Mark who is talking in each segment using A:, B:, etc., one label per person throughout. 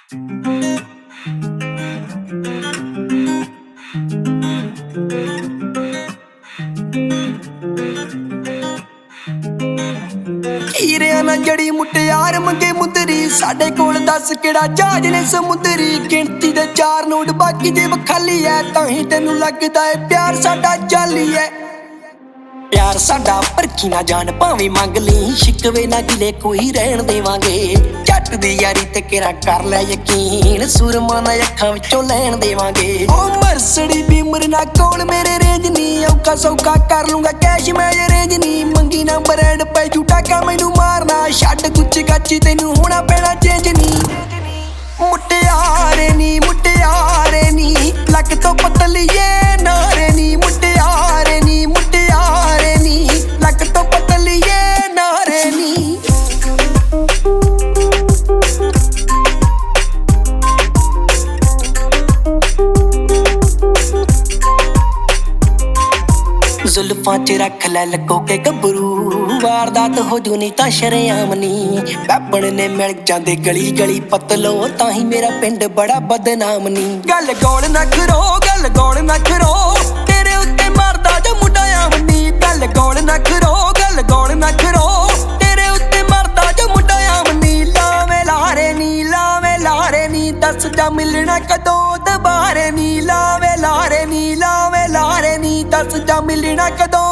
A: ਹੀਰਿਆਂ ਨਾਲ ਜੜੀ ਮੁਟਿਆਰ ਮੰਗੇ ਮੁੰਦਰੀ, ਸਾਡੇ ਕੋਲ ਦੱਸ ਕਿਹੜਾ ਜਹਾਜ਼ ਨੇ ਸਮੁੰਦਰੀ। ਗਿਣਤੀ ਦੇ 4 ਨੋਟ ਬਾਕੀ ਜੇ ਖਾਲੀ ਐ, ਤਾਂ ਹੀ ਤੈਨੂੰ ਲੱਗਦਾ ਏ ਪਿਆਰ ਸਾਡਾ ਜਾਲੀ ਐ। ਪਿਆਰ ਸਾਡਾ ਪਰਖੀ ਨਾ ਜਾਣ ਭਾਵੇਂ ਮੰਗ ਲਈ, ਸ਼ਿਕਵੇ ਨਾ ਗਿਲੇ ਕੋਈ ਰਹਿਣ ਦੇਵਾਂਗੇ। ਜੱਟ ਦੀ ਯਾਰੀ ਤੇ ਕਿਹੜਾ ਕਰ ਲੈ ਯਕੀਨ, ਸੁਰਮਾ ਨਾ ਅੱਖਾਂ ਵਿੱਚੋਂ ਲੈਣ ਦੇਵਾਂਗੇ। ਓ ਮਰਸੜੀ ਬੀਮਰ ਨਾ ਕੋਲ ਮੇਰੇ ਰੇਂਜ ਨੀ, ਔਖਾ ਸੌਖਾ ਕਰ ਲੂੰਗਾ ਕੈਸ਼ ਮੈਂ ਅਰੇਂਜ ਨੀ। ਮੰਗੀ ਨਾ ਬਰੈਂਡ ਪੈ ਝੂਟਾ ਕਾ ਮੈਨੂੰ ਮਾਰਨਾ, ਛੱਡ ਗੁੱਚ ਗੱਚੀ ਤੈਨੂੰ ਹੋਣਾ ਪੈਣਾ ਚੇਂਜ ਨੀ। ਮੁਟਿਆਰੇ ਨੀ ਮੁਟਿਆਰੇ ਨੀ, ਲੱਕ ਤੋਂ ਪਤਲੀਏ ਨਾਰੇ ਨੀ। ਮੁਟਿਆਰੇ ਨੀ ਮੁਟਿਆਰੇ ਨੀ, ਲੱਕ ਤੋਂ ਪਤਲੀਏ ਨਾਰੇ ਨੀ। ਜ਼ੁਲਫਾਂ 'ਚ ਰੱਖ ਲੈ ਲੱਗੋ ਕੇ ਗੱਭਰੂ, ਵਾਰਦਾਤ ਹੋ ਜੂ ਨੀ ਤਾਂ ਸ਼ਰੇਆਮ ਨੀ। ਵੈਪਣ ਨੇ ਮਿਲ ਜਾਂਦੇ ਗਲੀ ਗਲੀ ਪਤਲੋ, ਤਾਂ ਹੀ ਮੇਰਾ ਪਿੰਡ ਬੜਾ ਬਦਨਾਮ ਨੀ। ਗੱਲ ਗੋਲ ਨਾ ਕਰੋ ਗੱਲ ਗੋਲ ਨਾ ਕਰੋ, ਤੇਰੇ ਉੱਤੇ ਮਰਦਾ ਜੋ ਮੁੰਡਾ ਆਮ ਨੀ। ਗੱਲ ਗੋਲ ਨਾ ਕਰੋ ਗੱਲ ਗੋਲ ਨਾ ਕਰੋ, ਤੇਰੇ ਉੱਤੇ ਮਰਦਾ ਜੋ ਮੁੰਡਾ ਆਮ ਨੀ। ਲਾਵੇਂ ਲਾਰੇ ਨੀ ਲਾਵੇਂ ਲਾਰੇ ਨੀ, ਦੱਸ ਜਾ ਮਿਲਣਾ ਕਦੋਂ ਦੁਬਾਰੇ ਨੀ। ਲਾਵੇਂ ਲਾਰੇ ਨੀ ਲਾਵੇਂ ਲਾਰੇ ਨੀ, ਦੱਸ ਜਾ ਮਿਲਣਾ ਕਦੋਂ।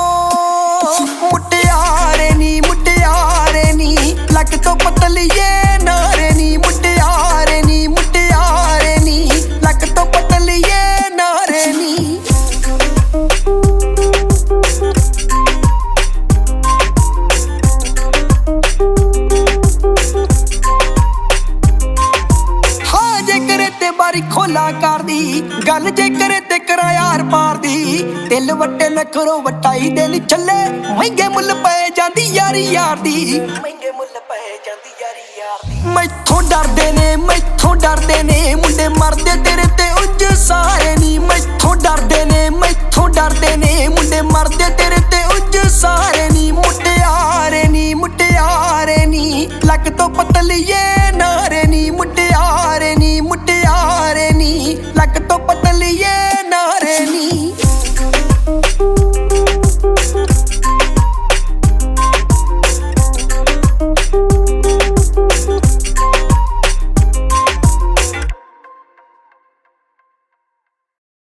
A: ਮੁਟਿਆਰੇ ਨੀ ਮੁਟਿਆਰੇ ਨੀ, ਲੱਕ ਤੋਂ ਪਤਲੀਏ ਨਾਰੇ ਨੀ। ਮੁਟਿਆਰੇ ਨੀ ਮੁਟਿਆਰੇ ਨੀ, ਲੱਕ ਤੋਂ ਪਤਲੀਏ ਨਾਰੇ ਨੀ। ਹਾਂ ਜੇ ਕਰੇ ਤੇ ਬਾਰੀ ਖੋਲਾ ਕਰਦੀ ਗੱਲ, ਜੇ ਕਰੇ ਤੇ ਕਰਾਂ ਯਾਰ ਪਾਰ ਦੀ। ਦਿਲ ਵੱਟੇ ਨਖਰੋਂ ਵਟਾਈ ਦੇ ਨੀ ਛੱਲੇ, ਮਹਿੰਗੇ ਮੁੱਲ ਪੈ ਜਾਂਦੀ ਯਾਰੀ ਯਾਰ ਦੀ। ਮਹਿੰਗੇ ਮੁੱਲ ਪੈ ਜਾਂਦੀ ਯਾਰੀ ਯਾਰ ਦੀ। ਮੈਥੋਂ ਡਰਦੇ ਨੇ ਮੈਥੋਂ ਡਰਦੇ ਨੇ, ਮੁੰਡੇ ਮਰਦੇ ਤੇਰੇ ਤੇ ਉਂਝ ਸਾਰੇ ਨੀ। ਮੈਥੋਂ ਡਰਦੇ ਨੇ ਮੈਥੋਂ ਡਰਦੇ ਨੇ, ਮੁੰਡੇ ਮਰਦੇ ਤੇ